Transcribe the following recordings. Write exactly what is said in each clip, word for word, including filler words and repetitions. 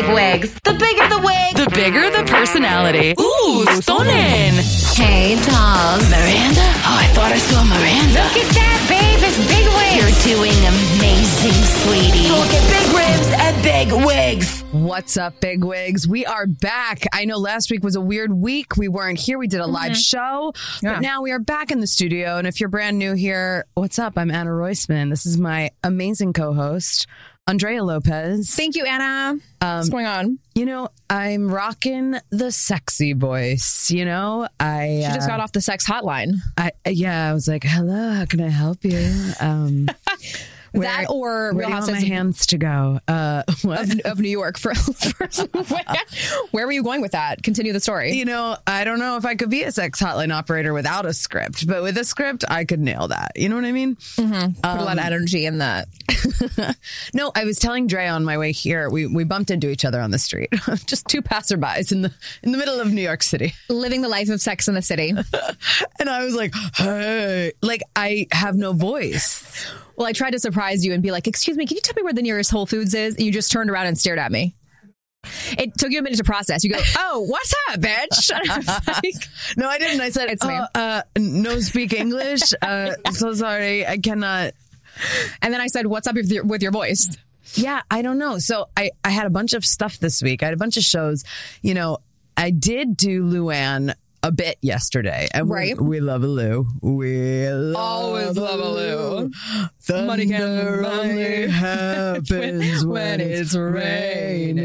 big wigs. The bigger the wig, the bigger the personality. Ooh, stunning. Hey, dolls. Miranda? Oh, I thought I saw Miranda. Look at that, babe. It's big wigs. You're doing amazing, sweetie. Look at big ribs and big wigs. What's up, big wigs? We are back. I know last week was a weird week. We weren't here. We did a live mm-hmm. show. Yeah. But now we are back in the studio. And if you're brand new here, what's up? I'm Anna Roisman. This is my amazing co-host, Andrea Lopez. Thank you, Anna. Um, What's going on? You know, I'm rocking the sexy voice. You know, I She just uh, got off the sex hotline. I yeah, I was like, hello, how can I help you? Um Where, that or where Real do you want Housewives my hands to go? Uh, of, of New York. For, for where, where were you going with that? Continue the story. You know, I don't know if I could be a sex hotline operator without a script, but with a script, I could nail that. You know what I mean? Mm-hmm. Put um, a lot of energy in that. No, I was telling Dre on my way here, we we bumped into each other on the street. Just two passerbys in the in the middle of New York City. Living the life of Sex in the City. And I was like, hey, like I have no voice. Well, I tried to surprise you and be like, excuse me, can you tell me where the nearest Whole Foods is? And you just turned around and stared at me. It took you a minute to process. You go, oh, what's up, bitch? I like, no, I didn't. I said, it's oh, me. Uh, no speak English. Uh, yeah. So sorry. I cannot. And then I said, what's up with your, with your voice? Yeah, I don't know. So I, I had a bunch of stuff this week. I had a bunch of shows. You know, I did do Luann a bit yesterday. And right. we, we love a Lou. We love always love a Lou. Thunder Money can only happens when, when it's raining.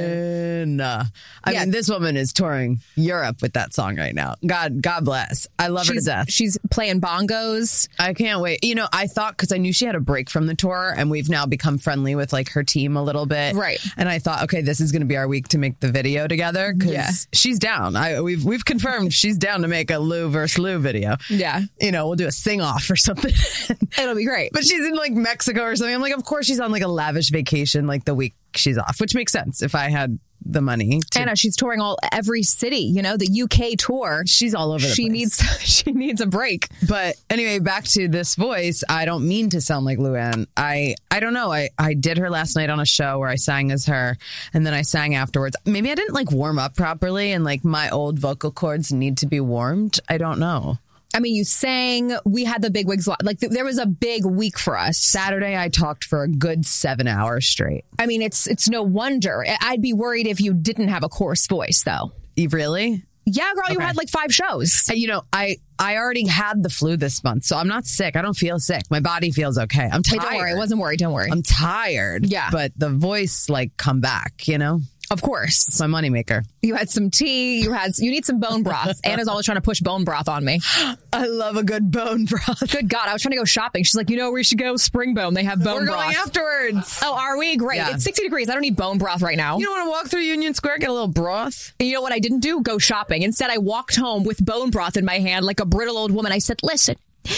Uh, I yeah. mean, this woman is touring Europe with that song right now. God, God bless. I love she's, her to death. She's playing bongos. I can't wait. You know, I thought, because I knew she had a break from the tour, and we've now become friendly with like her team a little bit. Right. And I thought, okay, this is going to be our week to make the video together, because yeah. she's down. I we've we've confirmed she's down to make a Lou versus Lou video. Yeah. You know, we'll do a sing off or something. It'll be great. But she's in like Mexico or something. I'm like, of course she's on like a lavish vacation like the week she's off, which makes sense if I had the money. To... Anna, she's touring all every city, you know, the U K tour. She's all over the she place. Needs, she needs a break. But anyway, back to this voice. I don't mean to sound like Luann. I, I don't know. I, I did her last night on a show where I sang as her, and then I sang afterwards. Maybe I didn't like warm up properly, and like my old vocal cords need to be warmed. I don't know. I mean, you sang, we had the big wigs, like th- there was a big week for us. Saturday, I talked for a good seven hours straight. I mean, it's it's no wonder. I'd be worried if you didn't have a coarse voice, though. You really? Yeah, girl, okay. You had like five shows. You know, I, I already had the flu this month, so I'm not sick. I don't feel sick. My body feels okay. I'm tired. Hey, don't worry. I wasn't worried. Don't worry. I'm tired. Yeah. But the voice, like, come back, you know? Of course. It's my moneymaker. You had some tea. You had. You need some bone broth. Anna's always trying to push bone broth on me. I love a good bone broth. Good God. I was trying to go shopping. She's like, you know where we should go? Springbone. They have bone We're broth. We're going afterwards. Oh, are we? Great. Yeah. It's sixty degrees. I don't need bone broth right now. You don't want to walk through Union Square, get a little broth? And you know what I didn't do? Go shopping. Instead, I walked home with bone broth in my hand like a brittle old woman. I said, listen,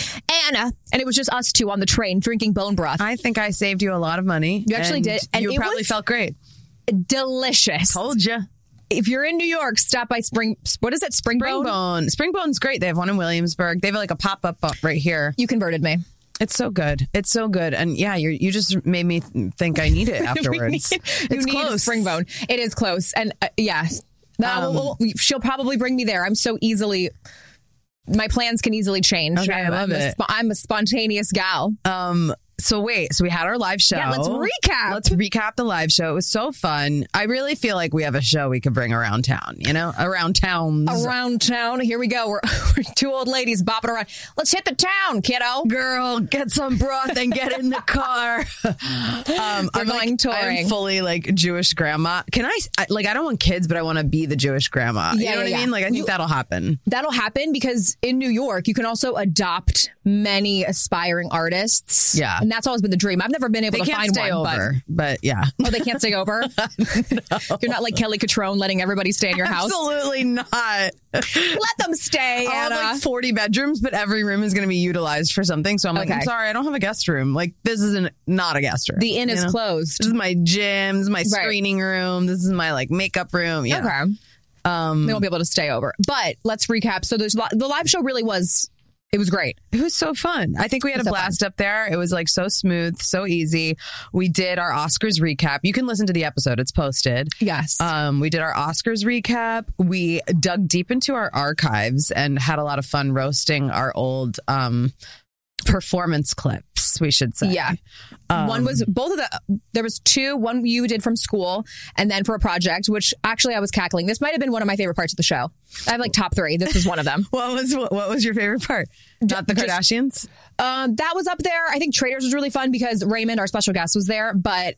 Anna, and it was just us two on the train drinking bone broth. I think I saved you a lot of money. You actually and did. And you it probably was felt great. Delicious. Told you. If you're in New York, stop by Spring. What is it? Springbone? Springbone. Springbone's great. They have one in Williamsburg. They have like a pop up right here. You converted me. It's so good. It's so good. And yeah, you you just made me think I need it afterwards. need, it's you close. Need Springbone. It is close. And uh, yeah, um, we'll, we'll, she'll probably bring me there. I'm so easily. My plans can easily change. Okay, I love I'm it. A, I'm a spontaneous gal. Um. So wait, so we had our live show. Yeah, let's recap. Let's recap the live show. It was so fun. I really feel like we have a show we could bring around town, you know, around towns. Around town. Here we go. We're, we're two old ladies bopping around. Let's hit the town, kiddo. Girl, get some broth and get in the car. um, We're I'm going like, touring. I'm fully like Jewish grandma. Can I, I, like, I don't want kids, but I want to be the Jewish grandma. Yeah, you know yeah, what yeah. I mean? Like, I think you, that'll happen. That'll happen because in New York, you can also adopt many aspiring artists. Yeah. And that's always been the dream. I've never been able they to can't find stay one. Over, but, but yeah. Oh, they can't stay over? No. You're not like Kelly Catrone letting everybody stay in your house? Absolutely not. Let them stay, I Anna. have like forty bedrooms, but every room is going to be utilized for something. So I'm like, Okay. I'm sorry, I don't have a guest room. Like, this isn't not a guest room. The inn you is know? closed. This is my gym. This is my Right. screening room. This is my like makeup room. Yeah. Okay. Um, They won't be able to stay over. But let's recap. So there's lo- the live show really was It was great. It was so fun. I think we had a So blast up there. It was like so smooth, so easy. We did our Oscars recap. You can listen to the episode. It's posted. Yes. Um, we did our Oscars recap. We dug deep into our archives and had a lot of fun roasting our old um, performance clips, we should say. Yeah. Um, one was both of the, there was two, one you did from school and then for a project, which actually I was cackling. This might have been one of my favorite parts of the show. I have like top three. This was one of them. What was what, what was your favorite part? Not the Just- Kardashians? Um, that was up there. I think Traders was really fun because Raymond, our special guest, was there, but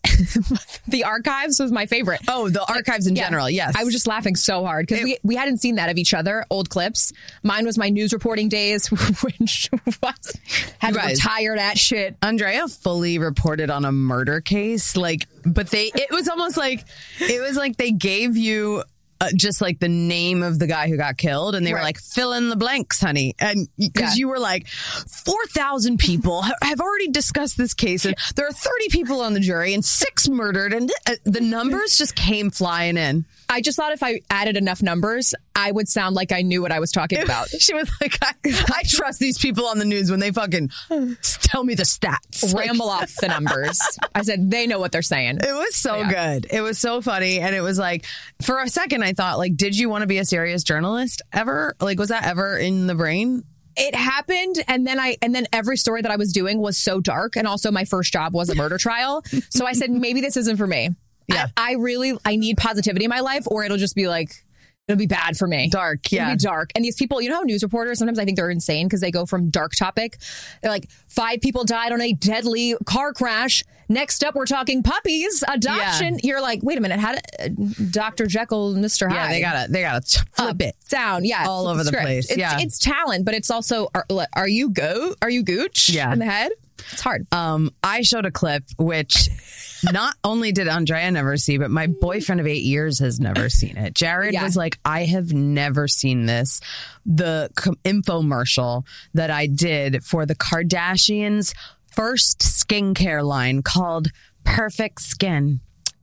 the archives was my favorite. Oh, the archives in Yeah. general, yes. I was just laughing so hard because we, we hadn't seen that of each other, old clips. Mine was my news reporting days, which was, had You to guys. retire that shit. Andrea fully reported on a murder case, like, but they, it was almost like, it was like they gave you uh, just like the name of the guy who got killed, and they were Right. like, fill in the blanks, honey. And because Yeah. you were like, four thousand people ha- have already discussed this case, and there are thirty people on the jury, and six murdered, and th- uh, the numbers just came flying in. I just thought if I added enough numbers, I would sound like I knew what I was talking about. She was like, I, I trust these people on the news when they fucking tell me the stats. Like, Ramble off the numbers. I said, they know what they're saying. it was so Yeah. good. It was so funny. And it was like, for a second, I thought, like, did you want to be a serious journalist ever? Like, was that ever in the brain? It happened, and then I and then every story that I was doing was so dark, and also my first job was a murder trial. So I said, maybe this isn't for me. Yeah. I, I really I need positivity in my life, or it'll just be like it'll be bad for me. Dark, It'll yeah. be dark. And these people, you know how news reporters sometimes I think they're insane because they go from dark topic. They're like, five people died on a deadly car crash. Next up, we're talking puppies, adoption. You're like, wait a minute, how did Doctor Jekyll, Mister Hyde? Yeah, they gotta, they gotta flip up, it. down, yeah, All flip over the script. place, It's, yeah. it's talent, but it's also are, are you go? Are you gooch? Yeah. in the head. It's hard. Um, I showed a clip which not only did Andrea never see, but my boyfriend of eight years has never seen it. Jared Yeah. was like, I have never seen this. The com- infomercial that I did for the Kardashians' first skincare line called Perfect Skin.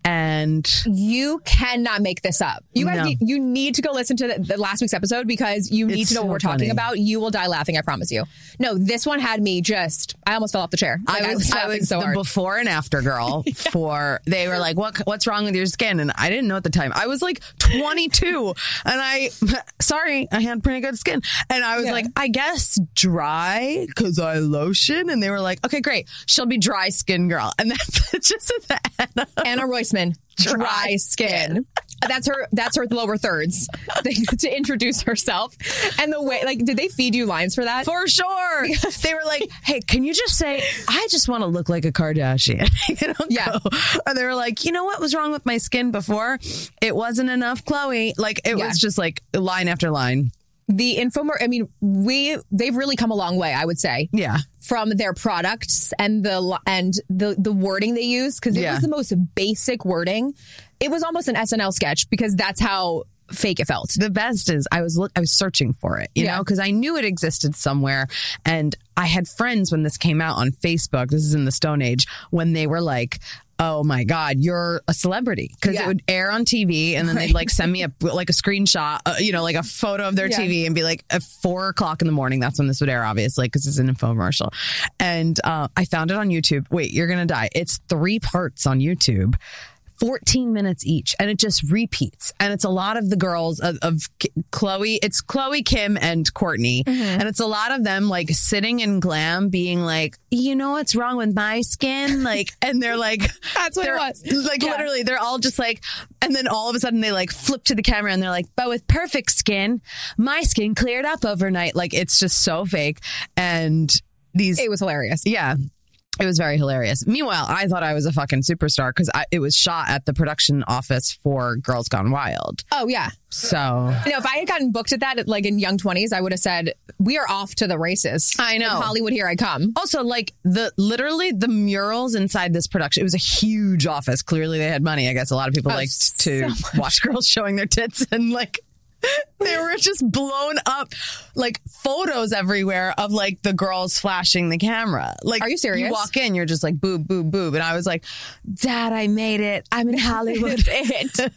And You cannot make this up. You guys, No. need, you need to go listen to the, the last week's episode because you need It's to know so what we're talking funny. about. You will die laughing. I promise you. No, this one had me just. I almost fell off the chair. Like, I was, I laughing was so the hard. before and after girl for, they were like, what, what's wrong with your skin? And I didn't know at the time. I was like twenty-two and I, sorry, I had pretty good skin. And I was Yeah. like, I guess dry because I lotion. And they were like, okay, great. She'll be dry skin girl. And that's just at the end. Anna Roisman, dry, Dry skin. That's her. That's her lower thirds to introduce herself. And the way, like, did they feed you lines for that? For sure. They were like, hey, can you just say, I just want to look like a Kardashian? you know, Yeah. go. And they were like, you know what was wrong with my skin before? It wasn't enough, Chloe. Like, it Yeah. was just like line after line. The infomer. I mean, we they've really come a long way. I would say. Yeah. From their products and the li- and the the wording they use because it Yeah. was the most basic wording. It was almost an S N L sketch because that's how fake it felt. The best is I was look, I was searching for it, you Yeah. know, because I knew it existed somewhere. And I had friends when this came out on Facebook. This is in the Stone Age when they were like, oh my God, you're a celebrity. Because Yeah. it would air on T V and then they'd like send me a like a screenshot, uh, you know, like a photo of their Yeah. T V and be like at four o'clock in the morning. That's when this would air, obviously, because it's an infomercial. And uh, I found it on YouTube. Wait, you're going to die. It's three parts on YouTube. fourteen minutes each, and it just repeats. And it's a lot of the girls of, of K- Chloe. It's Chloe, Kim, and Courtney. And it's a lot of them like sitting in glam being like, you know what's wrong with my skin? Like, and they're like, That's what it they're- was. Like Yeah. literally, they're all just like, and then all of a sudden they like flip to the camera and they're like, but with perfect skin, my skin cleared up overnight. Like, it's just so fake. And these, It was hilarious. yeah. It was very hilarious. Meanwhile, I thought I was a fucking superstar because it was shot at the production office for Girls Gone Wild. Oh yeah. So You know, if I had gotten booked at that, like in young twenties, I would have said, "We are off to the races." I know. In Hollywood, here I come. also, like the literally the murals inside this production, it was a huge office. Clearly, they had money. I guess a lot of people Oh, liked so to watch girls showing their tits and like There were just blown up, like, photos everywhere of, like, the girls flashing the camera. Like, are you serious? You walk in, you're just like, boob, boob, boob. And I was like, Dad, I made it. I'm in Hollywood. it.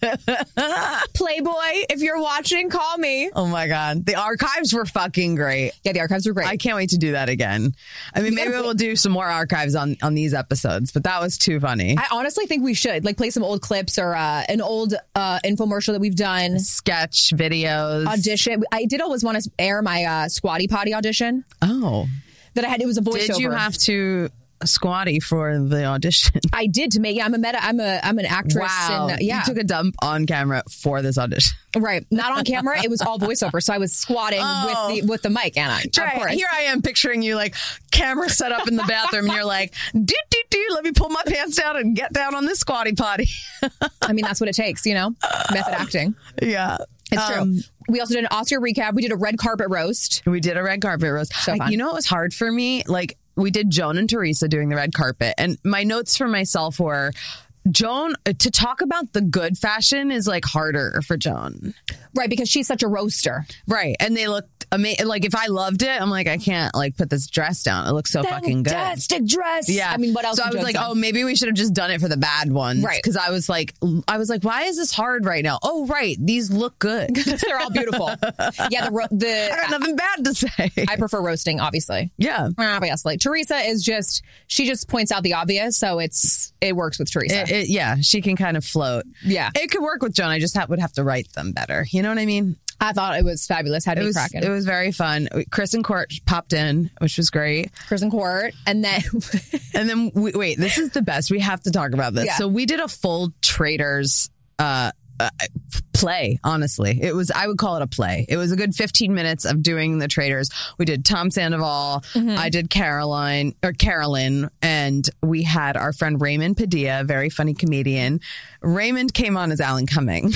Playboy, if you're watching, call me. Oh, my God. The archives were fucking great. Yeah, the archives were great. I can't wait to do that again. I mean, maybe we'll do some more archives on, on these episodes, but that was too funny. I honestly think we should, like, play some old clips or uh, an old uh, infomercial that we've done. Sketch videos. Audition. I did always want to air my uh, Squatty Potty audition. Oh. That I had. It was a voiceover. Did you have to squatty for the audition? I did to make. Yeah, I'm a meta. I'm a. I'm an actress. Wow. And, uh, yeah. You took a dump on camera for this audition. Right. Not on camera. It was all voiceover. So I was squatting Oh. with the with the mic, Anna. Right. Of course. Here I am picturing you like camera set up in the bathroom and you're like, do, do, do, let me pull my pants down and get down on this squatty potty. I mean, that's what it takes, you know? Method acting. Yeah. It's Um, true. We also did an Oscar recap. We did a red carpet roast. We did a red carpet roast. So fun. I- you know what was hard for me? Like, we did Joan and Teresa doing the red carpet. And my notes for myself were, Joan, to talk about the good fashion is like harder for Joan. Right, because she's such a roaster. Right. And they looked amazing. Like, if I loved it, I'm like, I can't like put this dress down. It looks so fucking good. Fantastic dress. Yeah. I mean, what else? So I would was Joan like, say? oh, maybe we should have just done it for the bad ones. Right. Because I was like, I was like, why is this hard right now? Oh, right. These look good. They're all beautiful. Yeah, the ro- I the got nothing bad to say. I prefer roasting, obviously. yeah. Obviously, Teresa is just she just points out the obvious, so it's it works with Teresa. It, it, yeah. She can kind of float. Yeah. It could work with Joan. I just ha- would have to write them better. You know what I mean? I thought it was fabulous. Had It me was, cracking. it was very fun. Chris and Court popped in, which was great. Chris and Court, and then And then, we, wait, this is the best. We have to talk about this. Yeah. So we did a full Traders uh, uh, play, honestly. It was, I would call it a play. It was a good fifteen minutes of doing the Traders. We did Tom Sandoval. Mm-hmm. I did Caroline, or Carolyn, and we had our friend Raymond Padilla, a very funny comedian. Raymond came on as Alan Cumming.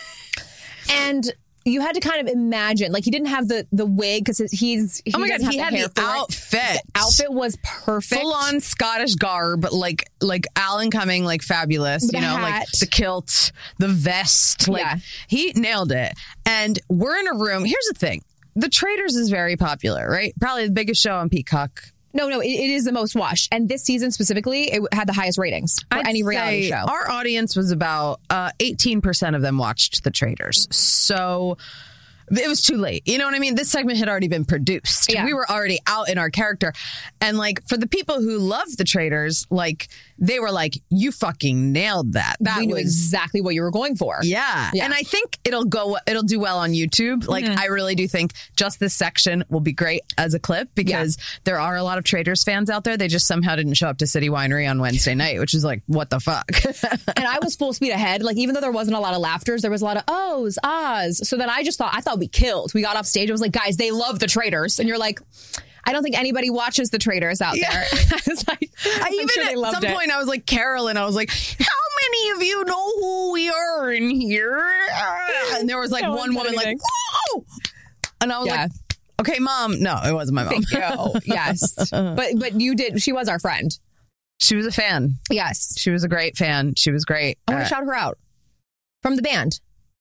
and. You had to kind of imagine, like he didn't have the the wig because he's. He Oh my God, doesn't he have had the hair the for it. outfit. The outfit was perfect. Full on Scottish garb, like like Alan Cumming, like fabulous. With you a know, hat. like the kilt, the vest. Like Yeah. he nailed it. And we're in a room. Here's the thing: the Traders is very popular, right? Probably the biggest show on Peacock. No, no, it, it is the most watched, and this season specifically, it had the highest ratings for I'd any reality say show. Our audience was about uh, eighteen percent of them watched the Traders. So. It was too late. You know what I mean? This segment had already been produced. Yeah. We were already out in our character. And like for the people who love the Traders, like they were like, you fucking nailed that. That we knew was exactly what you were going for. yeah. Yeah. And I think it'll go it'll do well on YouTube. Like I really do think just this section will be great as a clip because there are a lot of Traders fans out there. They just somehow didn't show up to City Winery on Wednesday night, which is like, what the fuck? And I was full speed ahead. Like, even though there wasn't a lot of laughters, there was a lot of ohs, ahs. So then I just thought, I thought we killed. We got off stage. I was like, guys, they love the Traders. And you're like, I don't think anybody watches the Traders out Yeah. there. I was like, I I'm even sure they at loved some it. point I was like, Carolyn, I was like, how many of you know who we are in here? And there was like No one one said woman like, anything. whoa! And I was Yeah. like, okay, mom. No, it wasn't my mom. Thank you. Yes. But, but you did. She was our friend. She was a fan. Yes. She was a great fan. She was great. I want to Uh, shout her out from the band.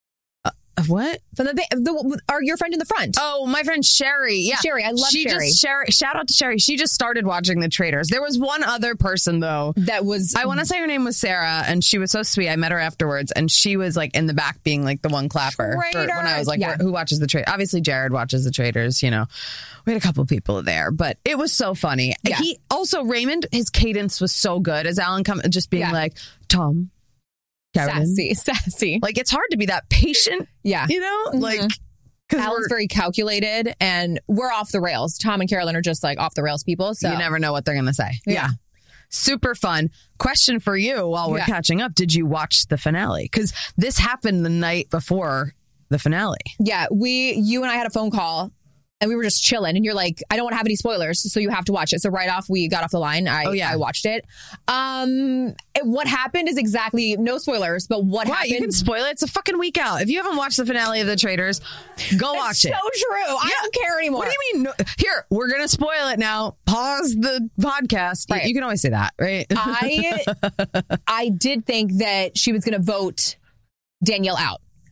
what? From the, ba- the our, your friend in the front. Oh, my friend Sherry. Yeah. Sherry, I love she Sherry. Just, Sherry. Shout out to Sherry. She just started watching the Traders. There was one other person, though. That was. I want to say her name was Sarah, and she was so sweet. I met her afterwards, and she was like in the back being like the one clapper for when I was like, Yeah. who watches the Traders? Obviously, Jared watches the Traders, you know. We had a couple people there, but it was so funny. Yeah. He also, Raymond, his cadence was so good as Alan come just being Yeah. like, Tom, Carolyn. Sassy. Sassy. Like, it's hard to be that patient, Yeah. you know? Mhm. Like, because Alan's very calculated, and we're off the rails. Tom and Carolyn are just like off the rails people. So you never know what they're going to say. Yeah. Super fun. Question for you while we're Yeah. catching up. Did you watch the finale? Because this happened the night before the finale. Yeah, we, you and I had a phone call, and we were just chilling. And you're like, I don't want to have any spoilers, so you have to watch it. So right off, we got off the line. I, Oh, yeah. I watched it. Um, it- what happened is exactly no spoilers, but what Why? happened? You can spoil it. It's a fucking week out. If you haven't watched the finale of The Traders, go It's watch so it. true. I Yeah. don't care anymore. What do you mean? No, here, we're going to spoil it now. Pause the podcast. You- Right. You can always say that, right? I I did think that she was going to vote Danielle out.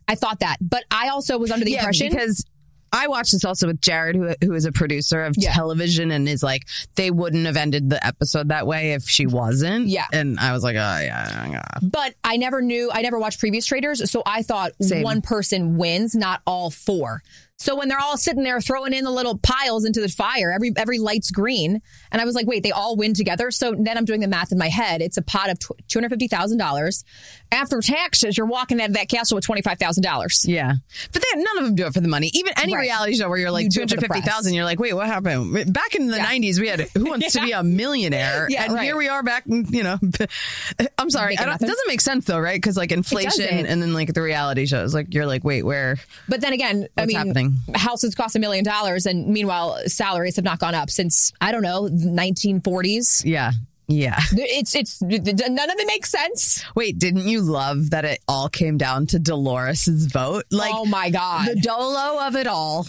I thought that. But I also was under the yeah, impression... because I watched this also with Jared, who who is a producer of Yeah. television, and is like, they wouldn't have ended the episode that way if she wasn't. Yeah. And I was like, oh, yeah, yeah. But I never knew, I never watched previous traders, so I thought Same. one person wins, not all four. So when they're all sitting there throwing in the little piles into the fire, every every light's green. And I was like, wait, they all win together? So then I'm doing the math in my head. It's a pot of two hundred fifty thousand dollars. After taxes, you're walking out of that castle with twenty-five thousand dollars. Yeah. But they, none of them do it for the money. Even any Right. reality show where you're like You two do it for hundred the fifty thousand, press. you're like, wait, what happened? Back in the Yeah. nineties, we had Who Wants to Be a Millionaire? Yeah, and right. here we are back, you know. I'm sorry. Making I don't, it nothing. doesn't make sense though, right? Because like inflation doesn't. and then like the reality shows, like you're like, wait, where? But then again, I What's mean, happening? houses cost a million dollars, and meanwhile, salaries have not gone up since, I don't know, nineteen forties. Yeah. Yeah. It's, it's, none of it makes sense. Wait, didn't you love that it all came down to Dolores's vote? Like, Oh my God. the dolo of it all.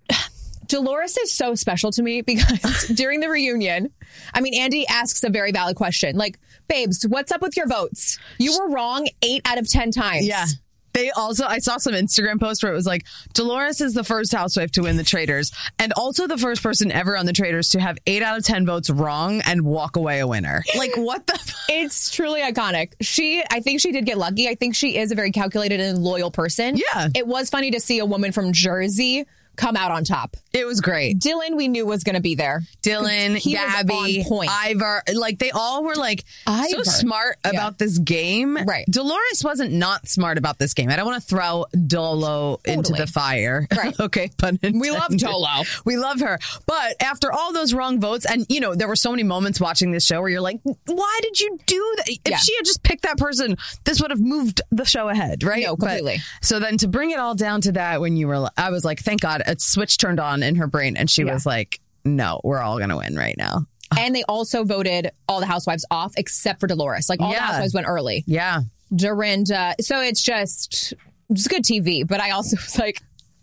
Dolores is so special to me because during the reunion, I mean, Andy asks a very valid question. Like, babes, what's up with your votes? You were wrong eight out of ten times. Yeah. They also, I saw some Instagram post where it was like, Dolores is the first housewife to win the Traitors, and also the first person ever on the Traitors to have eight out of ten votes wrong and walk away a winner. Like, what the? F- It's truly iconic. She, I think she did get lucky. I think she is a very calculated and loyal person. Yeah. It was funny to see a woman from Jersey come out on top. It was great. Dylan, we knew was going to be there. Dylan, He was Gabby, on point. Ivor, like they all were like so Ivor. smart Yeah. about this game. Right. Dolores wasn't not smart about this game. I don't want to throw Dolo into Totally. the fire. Right. Okay, pun We love intended. Dolo. We love her. But after all those wrong votes, and you know, there were so many moments watching this show where you're like, why did you do that? If Yeah. she had just picked that person, this would have moved the show ahead, right? No, But- completely. so then to bring it all down to that, when you were, I was like, thank God, a switch turned on in her brain, and she Yeah. was like, no, we're all going to win right now. And they also voted all the housewives off except for Dolores. Like all the Yeah. housewives went early. Yeah. Dorinda. So it's just, just good T V. But I also was like,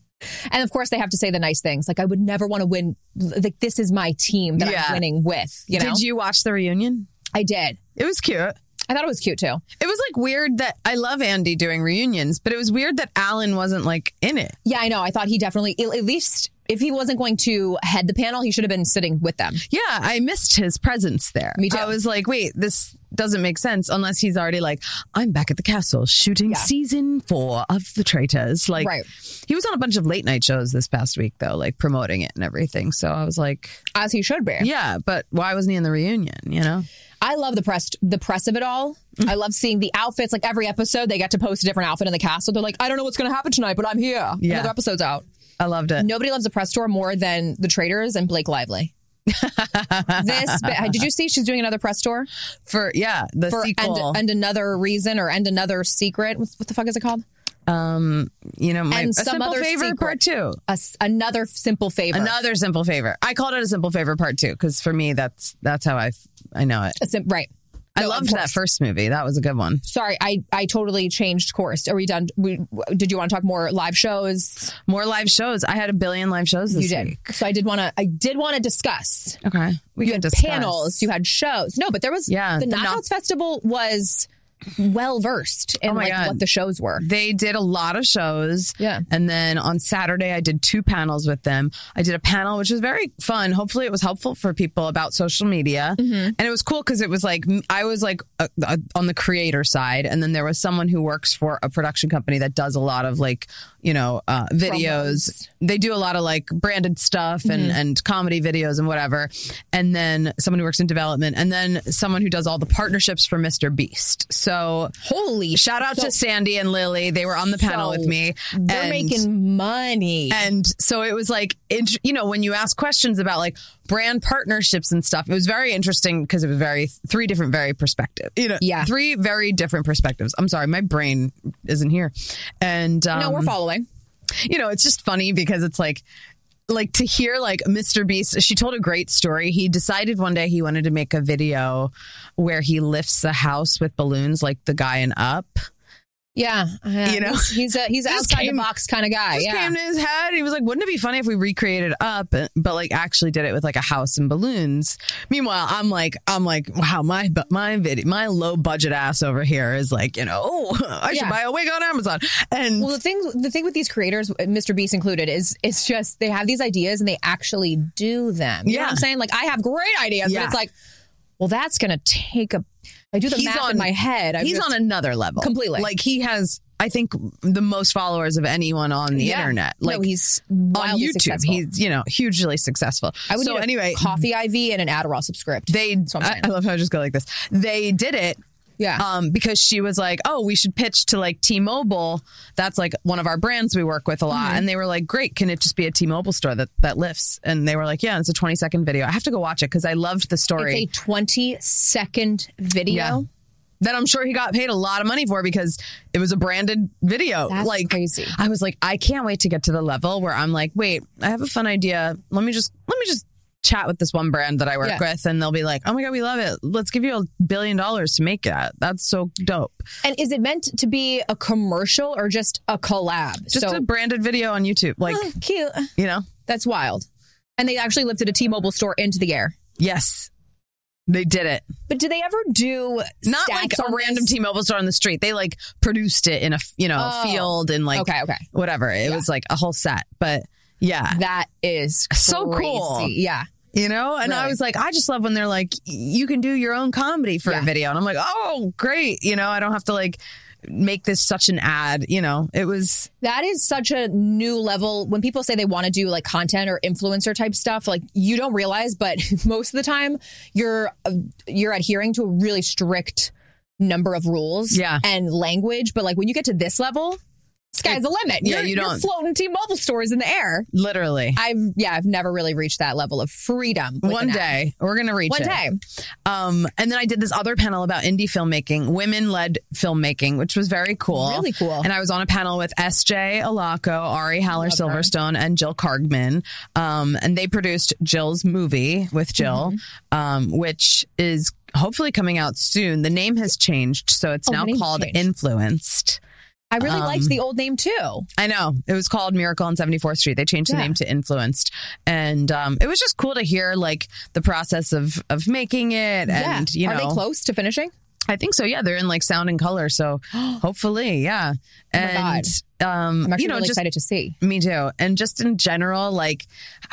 and of course they have to say the nice things. Like I would never want to win. Like this is my team that Yeah. I'm winning with. You know, Did you watch the reunion? I did. It was cute. I thought it was cute too. It was like weird that I love Andy doing reunions, but it was weird that Alan wasn't like in it. Yeah, I know. I thought he definitely, at least if he wasn't going to head the panel, he should have been sitting with them. Yeah, I missed his presence there. Me too. I was like, wait, this doesn't make sense unless he's already like, I'm back at the castle shooting Yeah. season four of The Traitors. Like, Right. he was on a bunch of late night shows this past week, though, like promoting it and everything. So I was like, As he should be. yeah, but why wasn't he in the reunion, you know? I love the press, the press of it all. I love seeing the outfits. Like every episode, they get to post a different outfit in the castle. They're like, I don't know what's going to happen tonight, but I'm here. Yeah. Another episode's out. I loved it. Nobody loves a press tour more than the Traitors and Blake Lively. This, did you see she's doing another press tour For, yeah, the for sequel. end, end Another Reason or End Another Secret? What, what the fuck is it called? um, you know, my And a some simple other favor secret. part two. A s another Simple Favor. Another simple favor. I called it a simple favor part two because for me, that's that's how I I know it. A sim- right. I No, of loved that course. first movie. That was a good one. Sorry, I, I totally changed course. Are we done? We, did you want to talk more live shows? More live shows. I had a billion live shows this You did. week. So I did want to. I did want to discuss. Okay, we You can had discuss. panels. You had shows. No, but there was. Yeah, the, the Knockouts knock- Festival was well versed in Oh my like God. what the shows were. They did a lot of shows. Yeah. And then on Saturday, I did two panels with them. I did a panel, which was very fun. Hopefully it was helpful for people about social media. Mm-hmm. And it was cool because it was like, I was like uh, uh, on the creator side. And then there was someone who works for a production company that does a lot of like, you know, uh, videos. Promos. They do a lot of like branded stuff and, Mm-hmm. and comedy videos and whatever. And then someone who works in development. And then someone who does all the partnerships for Mister Beast. So Holy shout out so- to Sandy and Lily. They were on the panel So with me. They're and, making money. and so it was like, int- you know, when you ask questions about like brand partnerships and stuff, it was very interesting because it was very three different, very perspective, you know, Yeah. three very different perspectives. I'm sorry, my brain isn't here. And, um, no, we're following. you know, it's just funny because it's like, like to hear like Mister Beast, she told a great story. He decided one day he wanted to make a video where he lifts the house with balloons like the guy in Up. Yeah, uh, You know? he's he's a he's an Just outside came- the box kind of guy. Just Yeah, came to his head. He was like, wouldn't it be funny if we recreated it up, but, but like actually did it with like a house and balloons? Meanwhile, I'm like, I'm like, wow, my bu- my video, my low budget ass over here is like, you know, oh, I should Yeah. buy a wig on Amazon. And well, the thing the thing with these creators, Mister Beast included, is it's just they have these ideas and they actually do them. You know Yeah. what I'm saying? Like I have great ideas, Yeah. but it's like, well, that's gonna take a. I do the He's math on- in my head. I he's just, on another level. Completely. Like he has, I think, the most followers of anyone on the Yeah. internet. No, Like he's on wildly YouTube. successful. He's, you know, hugely successful. I would so need a anyway, coffee I V and an Adderall subscript. they, That's what I'm I, saying. I love how I just go like this. They did it. Yeah. Um, because she was like, oh, we should pitch to like T-Mobile. That's like one of our brands we work with a lot. Mm-hmm. And they were like, great. Can it just be a T-Mobile store that, that lifts? And they were like, yeah, it's a twenty second video. I have to go watch it because I loved the story. It's a twenty second video. Yeah. That I'm sure he got paid a lot of money for because it was a branded video. That's like crazy. I was like, I can't wait to get to the level where I'm like, wait, I have a fun idea. Let me just let me just chat with this one brand that I work Yeah. with, and they'll be like, oh my god, we love it. Let's give you a billion dollars to make that. That's so dope. And is it meant to be a commercial or just a collab? Just so, a branded video on YouTube, like oh, cute. you know. That's wild. And they actually lifted a T-Mobile store into the air. Yes, they did it. But do they ever do Not stats like a on random this? T-Mobile store on the street. They like produced it in a you know Oh. field and like Okay, okay. whatever. It Yeah. was like a whole set, but yeah. That is So crazy. cool. Yeah. You know, and I Really? was like, I just love when they're like, you can do your own comedy for Yeah. a video. And I'm like, oh, great. You know, I don't have to like make this such an ad. You know, it was, That is such a new level. When people say they want to do like content or influencer type stuff, like you don't realize, but most of the time you're uh, you're adhering to a really strict number of rules Yeah. and language. But like when you get to this level, sky's the limit. yeah, you're, you you're don't- floating T-Mobile stores in the air. literally. I've yeah, I've never really reached that level of freedom. with One an ad. day we're going to reach One it. day. Um, and then I did this other panel about indie filmmaking, women-led filmmaking, which was very cool. Really cool. And I was on a panel with S J Alaco, Ari Haller Love her. Silverstone, and Jill Kargman. Um, and they produced Jill's movie with Jill, Mm-hmm. um, which is hopefully coming out soon. The name has changed, so it's Oh, now the name's called changed. Influenced. I really Um, liked the old name too. I know. It was called Miracle on seventy-fourth Street. They changed the Yeah. name to Influenced. And um, it was just cool to hear like the process of of making it. And, you know, Are they close to finishing? I think so. Yeah. They're in like sound and color. So hopefully, yeah. Oh my And, um, I'm actually you know, really just excited to see. me too. And just in general, like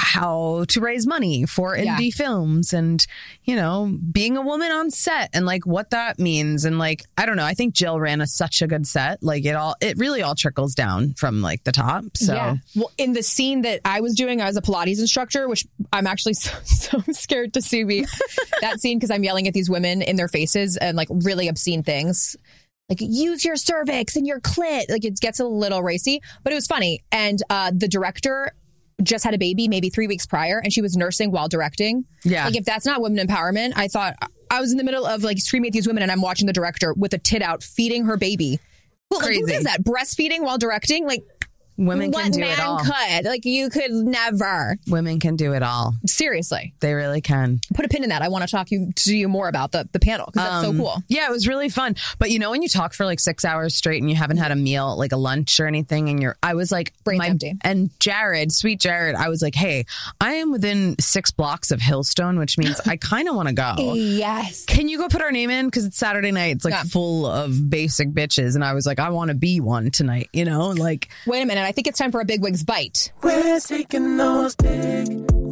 how to raise money for Yeah. indie films and, you know, being a woman on set and like what that means. And like, I don't know. I think Jill ran a, such a good set. Like it all, it really all trickles down from like the top. So Yeah. Well, in the scene that I was doing, I was a Pilates instructor, which I'm actually so, so scared to see me that scene because I'm yelling at these women in their faces and like really obscene things. Like use your cervix and your clit. Like it gets a little racy, but it was funny. And uh, the director just had a baby maybe three weeks prior and she was nursing while directing. Yeah. Like if that's not women empowerment, I thought I was in the middle of like screaming at these women and I'm watching the director with a tit out feeding her baby. Well, like, who Crazy. does that? Breastfeeding while directing? Like women what can do man it all. could? Like you could never. Women can do it all. Seriously. They really can. Put a pin in that. I want to talk you, to you more about the, the panel because that's Um, so cool. Yeah, it was really fun. But you know, when you talk for like six hours straight and you haven't had a meal, like a lunch or anything, and you're, I was like, Brain's my, empty. and Jared, sweet Jared, I was like, hey, I am within six blocks of Hillstone, which means I kind of want to go. Yes. Can you go put our name in? Because it's Saturday night. It's like Yeah. full of basic bitches. And I was like, I want to be one tonight, you know? Like, Wait a minute. I think it's time for a Big Wigs bite. We're taking those big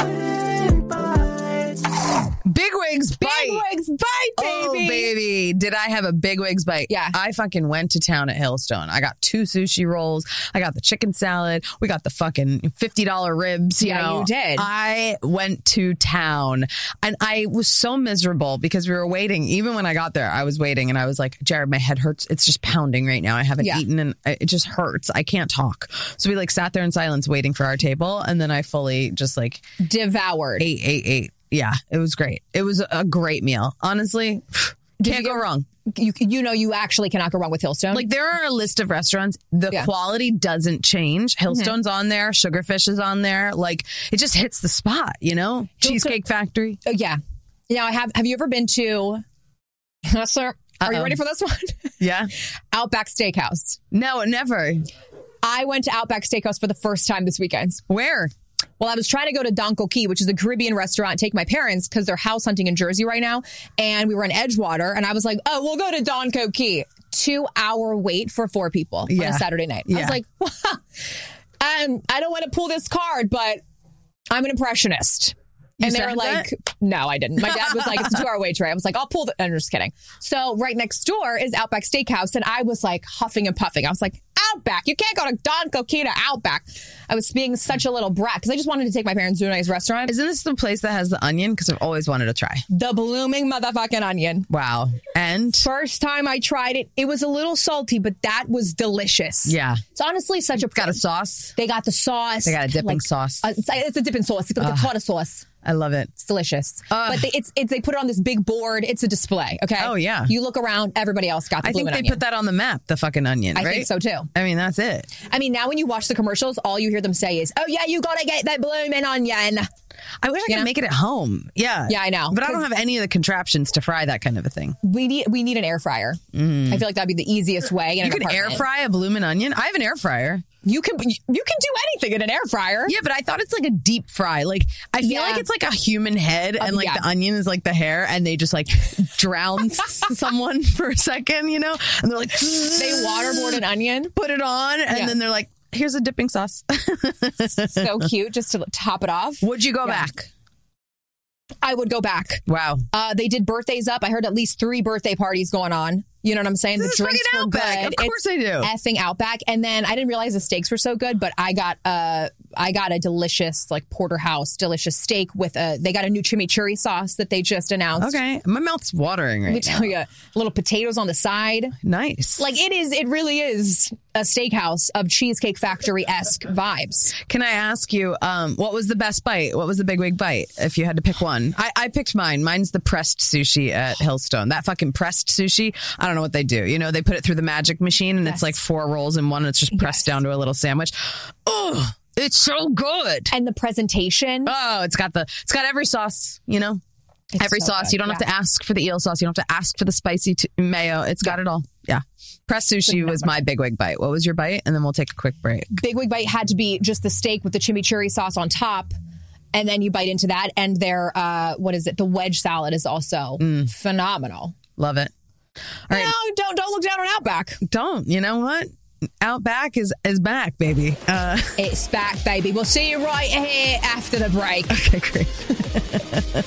wig bites. Big Wigs bite. Big Wigs bite, baby. Oh, baby. Did I have a Big Wigs bite? Yeah. I fucking went to town at Hillstone. I got two sushi rolls. I got the chicken salad. We got the fucking fifty dollar ribs. You Yeah, know? you did. I went to town and I was so miserable because we were waiting. Even when I got there, I was waiting and I was like, Jared, my head hurts. It's just pounding right now. I haven't Yeah. eaten and it just hurts. I can't talk. So we like sat there in silence waiting for our table. And then I fully just like Devoured. ate, ate, ate. Yeah, it was great. It was a great meal. Honestly, can't you go get- wrong. You, you know you actually cannot go wrong with Hillstone. Like there are a list of restaurants. The Yeah. quality doesn't change. Hillstone's on there. Sugarfish is on there. Like it just hits the spot, you know? Cheesecake Factory. Oh, yeah. Now, I have. Have you ever been to? Yes, sir. Are you Uh-oh. ready for this one? Yeah. Outback Steakhouse. No, never. I went to Outback Steakhouse for the first time this weekend. Where? Well, I was trying to go to Don Coquille, which is a Caribbean restaurant, take my parents because they're house hunting in Jersey right now. And we were in Edgewater. And I was like, oh, we'll go to Don Coquille. Two hour wait for four people Yeah. on a Saturday night. I Yeah. was like, well, um, I don't want to pull this card, but I'm an impressionist. You And they said were like, no, I didn't. My dad was like, it's a two hour wait, Trey. I was like, I'll pull the, I'm just kidding. So right next door is Outback Steakhouse. And I was like huffing and puffing. I was like, Outback. You can't go to Don Coquille to Outback. I was being such a little brat because I just wanted to take my parents to a nice restaurant. Isn't this the place that has the onion? Because I've always wanted to try. The blooming motherfucking onion. Wow. And First time I tried it, it was a little salty, but that was delicious. yeah, It's honestly such a... got a sauce. They got the sauce. They got a dipping like, sauce. uh, it's, it's a dipping sauce. It's like a tartar sauce. I love it. It's delicious. Ugh. But they, it's, it's they put it on this big board. It's a display, okay? Oh, yeah. You look around, everybody else got the I think bloomin' they onion. put that on the map, the fucking onion, I right? think so, too. I mean, that's it. I mean, now when you watch the commercials, all you hear them say is, oh, yeah, you got to get that blooming onion. I wish I could know? make it at home. Yeah. Yeah, I know. But I don't 'Cause- have any of the contraptions to fry that kind of a thing. We need we need an air fryer. I feel like that'd be the easiest way. In You an can air apartment. fry a bloomin' onion? I have an air fryer. You can you can do anything in an air fryer. Yeah, but I thought it's like a deep fry. Like, I feel Yeah. like it's like a human head and like yeah. the onion is like the hair and they just like drown someone for a second, you know? And they're like, They waterboard an onion. put it on and Yeah. then they're like, here's a dipping sauce. So cute, just to top it off. Would you go Yeah. back? I would go back. Wow. Uh, they did birthdays up. I heard at least three birthday parties going on. You know what I'm saying? This is the drinks fucking were Outback. good. Of course It's I do. Effing Outback. And then I didn't realize the steaks were so good, but I got uh I got a delicious like porterhouse, delicious steak with a. They got a new chimichurri sauce that they just announced. Okay. My mouth's watering right Let me now. tell you, little potatoes on the side. Nice. Like it is, it really is a steakhouse of Cheesecake Factory esque vibes. Can I ask you, um, what was the best bite? What was the big wig bite? If you had to pick one, I, I picked mine. Mine's the pressed sushi at Hillstone. That fucking pressed sushi. I don't know what they do. You know, they put it through the magic machine and it's like four rolls in one and it's just pressed down to a little sandwich. Oh, it's so good. And the presentation. Oh, it's got the, it's got every sauce, you know, It's every so sauce. good, You don't have yeah. to ask for the eel sauce. You don't have to ask for the spicy t- mayo. It's got it all. Yeah. Pressed sushi was my big wig bite. What was your bite? And then we'll take a quick break. Big Wig Bite had to be just the steak with the chimichurri sauce on top. And then you bite into that. And their, uh, what is it? The wedge salad is also Mm. phenomenal. Love it. All right. No, don't, don't look down on Outback. Don't. You know what? Outback is is back, baby. Uh, It's back, baby. We'll see you right here after the break. okay, great.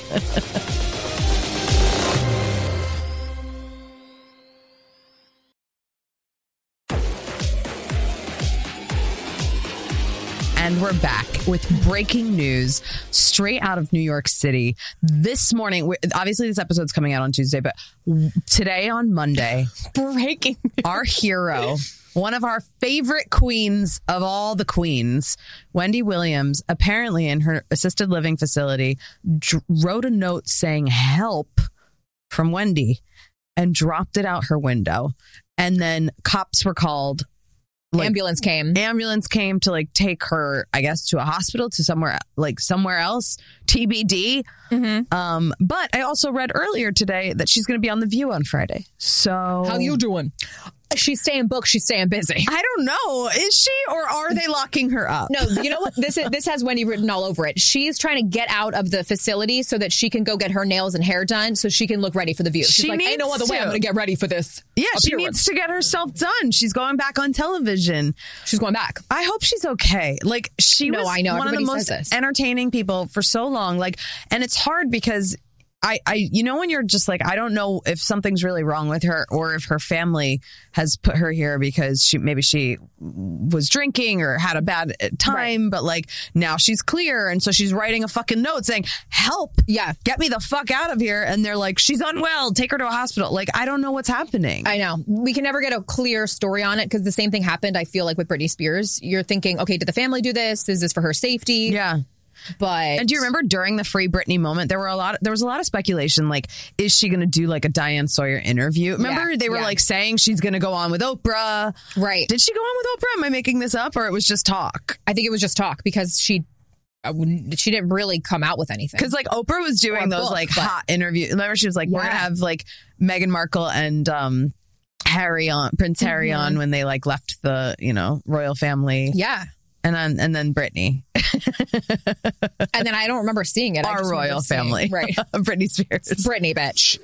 And we're back with breaking news straight out of New York City. This morning, we- obviously this episode's coming out on Tuesday, but today on Monday, Breaking. our hero, one of our favorite queens of all the queens, Wendy Williams, apparently in her assisted living facility, dr- wrote a note saying help from Wendy and dropped it out her window. And then cops were called. Like, Ambulance came. ambulance came to like take her, I guess, to a hospital, to somewhere like somewhere else, T B D. Mm-hmm. Um, but I also read earlier today that she's going to be on The View on Friday. So How you doing? She's staying booked. She's staying busy. I don't know. Is she, or are they locking her up? No, you know what? This is, this has Wendy written all over it. She's trying to get out of the facility so that she can go get her nails and hair done so she can look ready for The View. She's She like, ain't no needs other way to. I'm going to get ready for this. Yeah, she appearance." needs to get herself done. She's going back on television. She's going back. I hope she's okay. Like, she No, was I know. one of the Everybody most says this. entertaining people for so long. Like, and it's hard because I, I, you know, when you're just like, I don't know if something's really wrong with her or if her family has put her here because she, maybe she was drinking or had a bad time, but like now she's clear. And so she's writing a fucking note saying, help, Yeah. get me the fuck out of here. And they're like, she's unwell, take her to a hospital. Like, I don't know what's happening. I know. We can never get a clear story on it because the same thing happened, I feel like, with Britney Spears. You're thinking, okay, did the family do this? Is this for her safety? yeah. But And do you remember during the Free Britney moment, there were a lot. There was a lot of speculation. Like, is she going to do like a Diane Sawyer interview? Remember, Yeah, they were yeah. like saying she's going to go on with Oprah. Right. Did she go on with Oprah? Am I making this up, or it was just talk? I think it was just talk because she I wouldn't- she didn't really come out with anything. Because like Oprah was doing Or a those book, like but- hot interviews. Remember, she was like, "We're gonna Yeah. have like Meghan Markle and um, Harry on, Prince Harry Mm-hmm. on when they like left the you know royal family." Yeah. And then and then Britney, And then I don't remember seeing it. I our just remember royal seeing- family, Right. Britney Spears. Britney, bitch.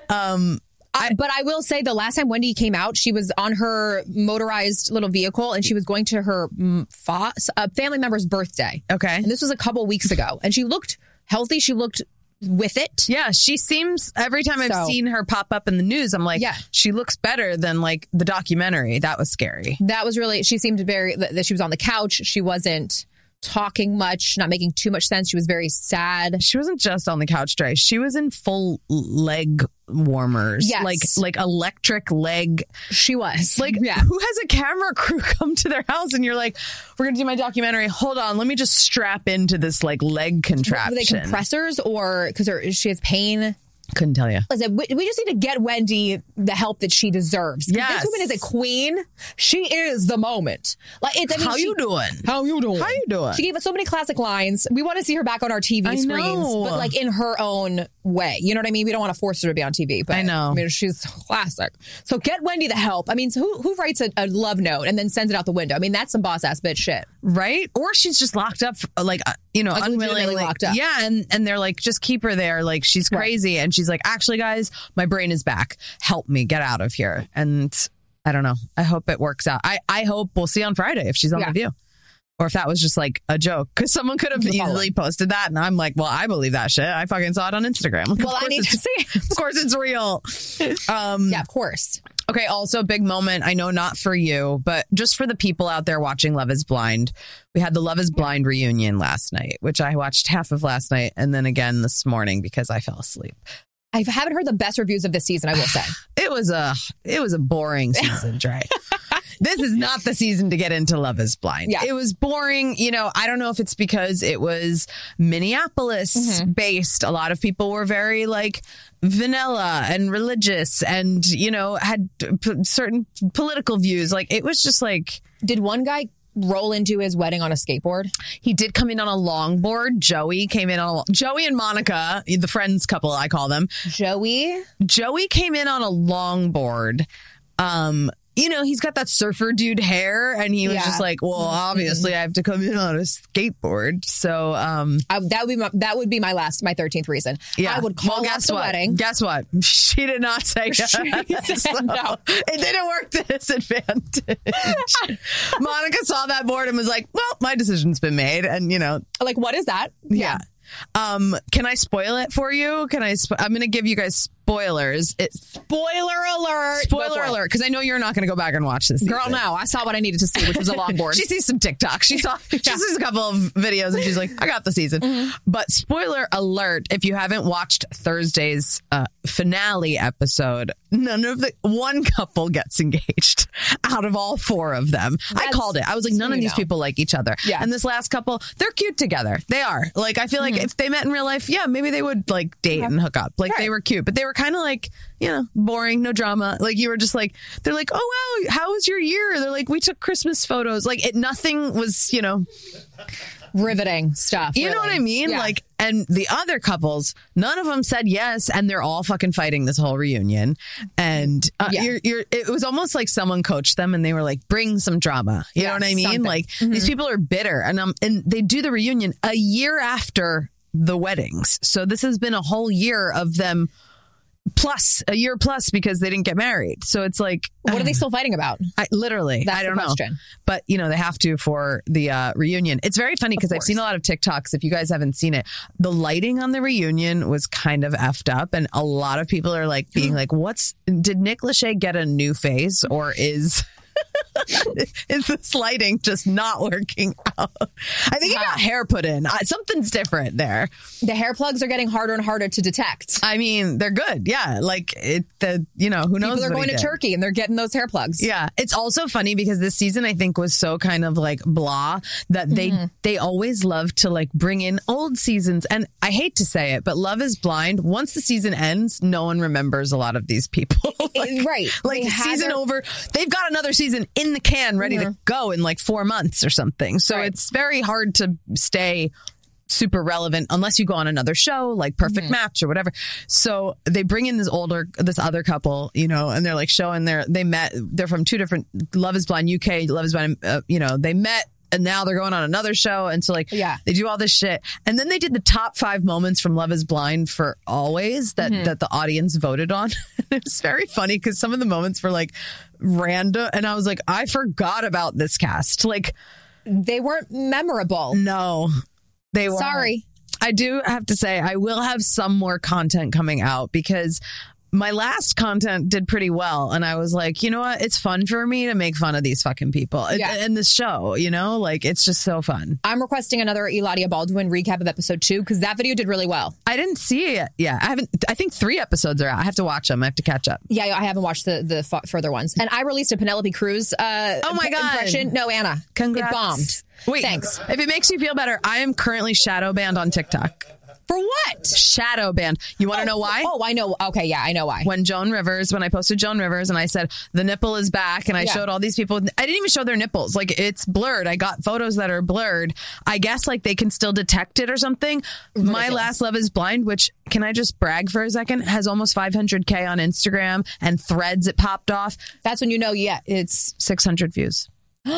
Um, I, but I will say the last time Wendy came out, she was on her motorized little vehicle and she was going to her mm, fa- a family member's birthday. okay, And this was a couple weeks ago. And she looked healthy. She looked with it. yeah, she seems every time I've So- seen her pop up in the news, I'm like, Yeah. she looks better than like the documentary. That was scary. That was really, she seemed very, that she was on the couch. She wasn't talking much, not making too much sense. She was very sad. She wasn't just on the couch dry. She was in full leg warmers, Yes. like like electric leg. She was. Like, yeah. who has a camera crew come to their house and you're like, we're going to do my documentary. Hold on. Let me just strap into this like leg contraption. Were they compressors or because she has pain? Couldn't tell you. Listen, we, we just need to get Wendy the help that she deserves. 'Cause Yes. This woman is a queen. She is the moment. Like, it's, I mean, How she- you doing? How you doing? How you doing? She gave us so many classic lines. We want to see her back on our T V I screens, know. but like in her own way. You know what I mean? We don't want to force her to be on T V. But I know. I mean, she's classic. So get Wendy the help. I mean, so who who writes a, a love note and then sends it out the window? I mean, that's some boss ass bitch shit. Right? Or she's just locked up, like, uh, you know, Like, legitimately unwillingly. locked up. Yeah. And, and they're like, just keep her there. Like, she's Right. crazy. And she's like, actually, guys, my brain is back. Help me get out of here. And I don't know. I hope it works out. I, I hope we'll see on Friday if she's on Yeah. The View. Or if that was just like a joke. Because someone could have The follow-up. easily posted that. And I'm like, well, I believe that shit. I fucking saw it on Instagram. Like, Well, of I course need it's- to see it. Of course it's real. Um, Yeah, of course. Okay, also big moment. I know not for you, but just for the people out there watching Love is Blind. We had the Love is Blind reunion last night, which I watched half of last night and then again this morning because I fell asleep. I haven't heard the best reviews of this season, I will say. It was a it was a boring season, Dre. This is not the season to get into Love is Blind. Yeah. It was boring. You know, I don't know if it's because it was Minneapolis Mm-hmm. based. A lot of people were very like vanilla and religious and, you know, had p- certain political views. Like it was just like, Did one guy roll into his wedding on a skateboard? he did come in on a longboard. Joey came in on a, Joey and Monica, the friends couple, I call them. Joey? Joey came in on a longboard. Um, you know, he's got that surfer dude hair, and he was Yeah. just like, well, obviously I have to come in on a skateboard. So, um, I, that would be my, that would be my last, my thirteenth reason. yeah. I would call well, off guess the what? wedding. Guess what? She did not say yes. said So, no. It didn't work to his advantage. Monica saw that board and was like, well, my decision's been made. And, you know, Like, what is that? yeah. Um, can I spoil it for you? Can I? Spo- I'm going to give you guys spoilers. It, Spoiler alert. Go spoiler for it. alert, because I know you're not going to go back and watch this. Girl, season. no. I saw what I needed to see, which was a longboard. She sees some TikTok. She saw she sees a couple of videos and she's like, I got the season. Mm-hmm. But spoiler alert, if you haven't watched Thursday's uh, finale episode, none of the one couple gets engaged out of all four of them. I That's- called it. I was like, none of you these know. people like each other. Yeah. And this last couple, they're cute together. They are. Like, I feel like if they met in real life, yeah, maybe they would like date and hook up. Like, they Right. were cute, but they were kind of like, you know, boring, no drama. Like, you were just like, they're like, oh, wow, how was your year? They're like, we took Christmas photos. Like, it, nothing was, you know, Riveting stuff. you know really. what I mean? Yeah. Like, and the other couples, none of them said yes, and they're all fucking fighting this whole reunion. And uh, Yeah. you're, you're, it was almost like someone coached them, and they were like, "Bring some drama." You know Yeah, what I mean? something. Like these people are bitter, and um, and they do the reunion a year after the weddings. So this has been a whole year of them, plus a year plus because they didn't get married. So it's like, What are they still fighting about? I, literally, That's I the don't know. question. But, you know, they have to for the uh, reunion. It's very funny because I've seen a lot of TikToks. If you guys haven't seen it, the lighting on the reunion was kind of effed up. And a lot of people are like being like, what's, did Nick Lachey get a new face or is... is this lighting just not working out? I think he got hair put in. Uh, something's different there. The hair plugs are getting harder and harder to detect. I mean, they're good. Yeah. Like, it, the you know, who knows People are what going he to did. Turkey and they're getting those hair plugs. Yeah, it's also funny because this season I think was so kind of like blah that they Mm-hmm. they always love to like bring in old seasons, and I hate to say it, but Love is Blind. Once the season ends, no one remembers a lot of these people. like, Right. like They had season their- over. They've got another season in the can, ready to go in like four months or something. So Right. it's very hard to stay super relevant unless you go on another show like Perfect mm-hmm. Match or whatever. So they bring in this older, this other couple, you know, and they're like showing their, they met, they're from two different, Love is Blind U K, Love is Blind, uh, you know, they met and now they're going on another show. And so like, yeah. they do all this shit. And then they did the top five moments from Love is Blind for always that, mm-hmm. that the audience voted on. It was very funny because some of the moments were like random. And I was like, I forgot about this cast. Like, they weren't memorable. No. They were. Sorry. I do have to say, I will have some more content coming out because my last content did pretty well. And I was like, you know what? It's fun for me to make fun of these fucking people yeah. in this show, you know? Like, it's just so fun. I'm requesting another Eladia Baldwin recap of episode two because that video did really well. I didn't see it. Yeah, I haven't. I think three episodes are out. I have to watch them. I have to catch up. Yeah, I haven't watched the, the f- further ones. And I released a Penelope Cruz uh, oh my God. impression. No, Anna. Congrats. It bombed. Wait, thanks. If it makes you feel better, I am currently shadow banned on TikTok. For what? Shadow banned. You want to oh, know why? Oh, I know. Okay, yeah, I know why. When Joan Rivers, when I posted Joan Rivers and I said, the nipple is back, and I yeah. showed all these people, I didn't even show their nipples. Like, it's blurred. I got photos that are blurred. I guess, like, they can still detect it or something. Ridiculous. My last Love is Blind, which, can I just brag for a second, has almost five hundred K on Instagram, and Threads it popped off. That's when you know, yeah, it's six hundred views.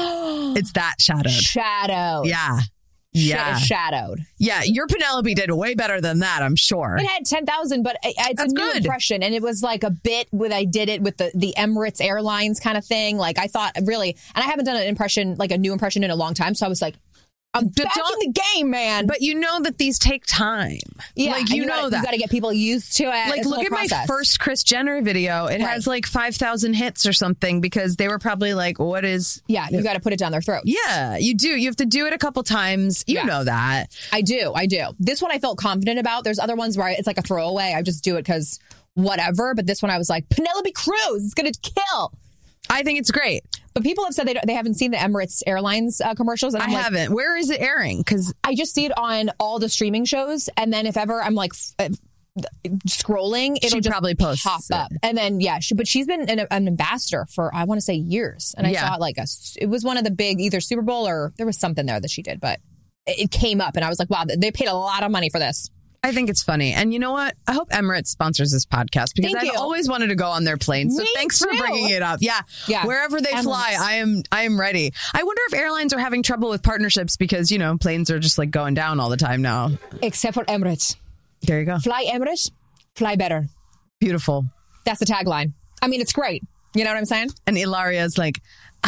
It's that shadowed. Shadowed. Yeah. Yeah. Shit is shadowed. Yeah, your Penelope did way better than that, I'm sure. It had ten thousand, but it's That's a new good. impression. And it was like a bit with, I did it with the, the Emirates Airlines kind of thing. Like, I thought really, and I haven't done an impression, like a new impression in a long time. So I was like, I'm back in the game, man. But you know that these take time. Yeah, like, you, you know gotta, that. You got to get people used to it. Like, it's look at process. my first Kris Jenner video. It right. has like five thousand hits or something because they were probably like, what is... Yeah, you got to put it down their throats. Yeah, you do. You have to do it a couple times. You yeah. know that. I do. I do. This one I felt confident about. There's other ones where it's like a throwaway. I just do it because whatever. But this one I was like, Penelope Cruz is going to kill. I think it's great. But people have said they don't, they haven't seen the Emirates Airlines uh, commercials. And I I'm like, haven't. Where is it airing? Because I just see it on all the streaming shows. And then if ever I'm like f- scrolling, it'll she just probably post pop it. up. And then, yeah, she, but she's been an, an ambassador for, I want to say, years. And I yeah. saw it like a, it was one of the big, either Super Bowl or there was something there that she did. But it, it came up and I was like, wow, they paid a lot of money for this. I think it's funny. And you know what? I hope Emirates sponsors this podcast because Thank I've you. always wanted to go on their plane. So Me thanks too. for bringing it up. Yeah. yeah. Wherever they Emirates. fly, I am I am ready. I wonder if airlines are having trouble with partnerships because, you know, planes are just like going down all the time now. Except for Emirates. There you go. Fly Emirates, fly better. Beautiful. That's the tagline. I mean, it's great. You know what I'm saying? And Ilaria's like,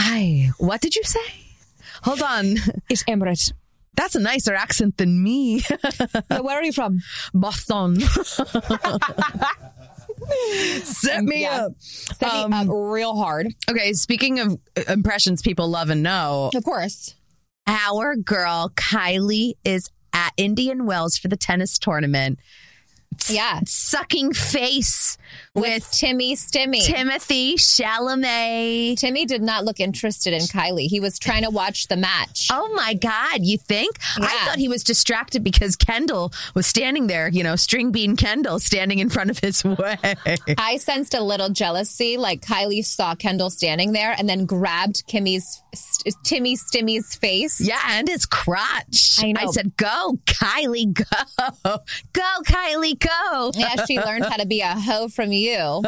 I, what did you say? Hold on. It's Emirates. That's a nicer accent than me. So where are you from? Boston. Set me yeah. up. Set um, me up real hard. Okay, speaking of impressions people love and know. Of course. Our girl, Kylie, is at Indian Wells for the tennis tournament. Yeah. Sucking face with, with Timmy Stimmy. Timothy Chalamet. Timmy did not look interested in Kylie. He was trying to watch the match. Oh my God, you think? Yeah. I thought he was distracted because Kendall was standing there, you know, String Bean Kendall standing in front of his way. I sensed a little jealousy, like Kylie saw Kendall standing there and then grabbed Kimmy's, st- Timmy Stimmy's face. Yeah, and his crotch. I know. I said, go, Kylie, go. Go, Kylie, go. Yeah, she learned how to be a hoe from you.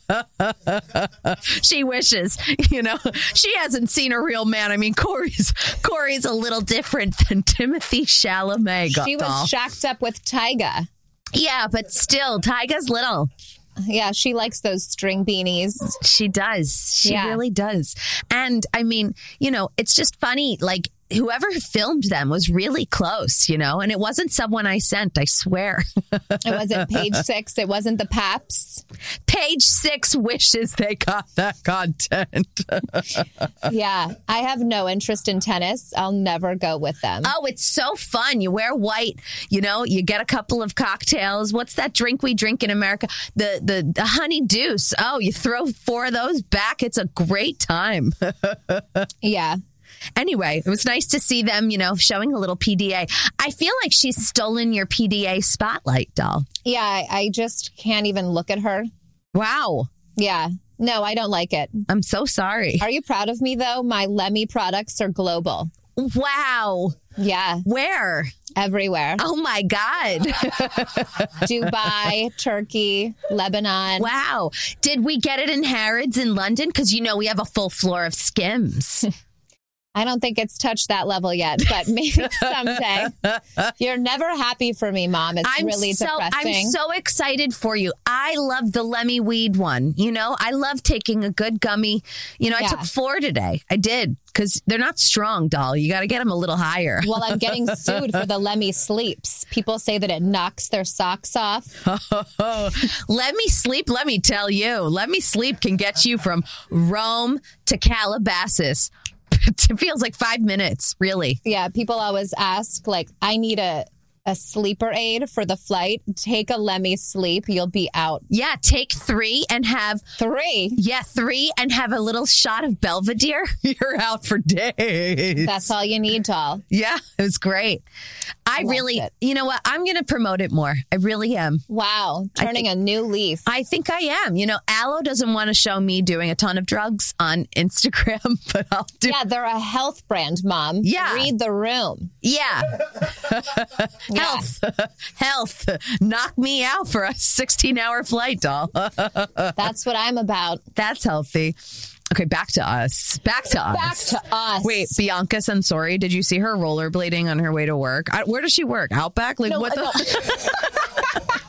She wishes, you know, she hasn't seen a real man. I mean, Corey's Corey's a little different than Timothy Chalamet. She was doll. shacked up with Tyga. Yeah, but still, Tyga's little. Yeah, she likes those string beanies. She does. She yeah. really does. And I mean, you know, it's just funny. Like, whoever filmed them was really close, you know, and it wasn't someone I sent, I swear. It wasn't Page Six. It wasn't the Paps. Page Six wishes they got that content. Yeah, I have no interest in tennis. I'll never go with them. Oh, it's so fun. You wear white, you know, you get a couple of cocktails. What's that drink we drink in America? The the, the honey deuce. Oh, you throw four of those back. It's a great time. Yeah. Anyway, it was nice to see them, you know, showing a little P D A. I feel like she's stolen your P D A spotlight, doll. Yeah, I, I just can't even look at her. Wow. Yeah. No, I don't like it. I'm so sorry. Are you proud of me, though? My Lemmy products are global. Wow. Yeah. Where? everywhere. Oh my God. Dubai, Turkey, Lebanon. Wow. Did we get it in Harrods in London? Because you know we have a full floor of Skims. I don't think it's touched that level yet, but maybe someday. You're never happy for me, Mom. It's I'm really so, depressing. I'm so excited for you. I love the Lemmy Weed one. You know, I love taking a good gummy. You know, I Yeah. took four today. I did because they're not strong, doll. You got to get them a little higher. Well, I'm getting sued for the Lemmy Sleeps. People say that it knocks their socks off. Let me sleep. Let me tell you. Let me sleep can get you from Rome to Calabasas. It feels like five minutes, really. Yeah, people always ask, like, I need a, a sleeper aid for the flight. Take a Lemmy Sleep. You'll be out. Yeah, take three and have Three. yeah three and have a little shot of Belvedere. You're out for days. That's all you need, doll. Yeah, it was great. I, loved really, it. you know what? I'm going to promote it more. I really am. Wow. Turning a new leaf. I think I am. You know, Aloe doesn't want to show me doing a ton of drugs on Instagram, but I'll do. Yeah, they're a health brand, Mom. Yeah. Read the room. Yeah. Health. Health. Knock me out for a sixteen hour flight, doll. That's what I'm about. That's healthy. Okay, back to us. Back to us. Back to us. Wait, Bianca Sensori, did you see her rollerblading on her way to work? I, where does she work? Outback? Like, No, what the? no.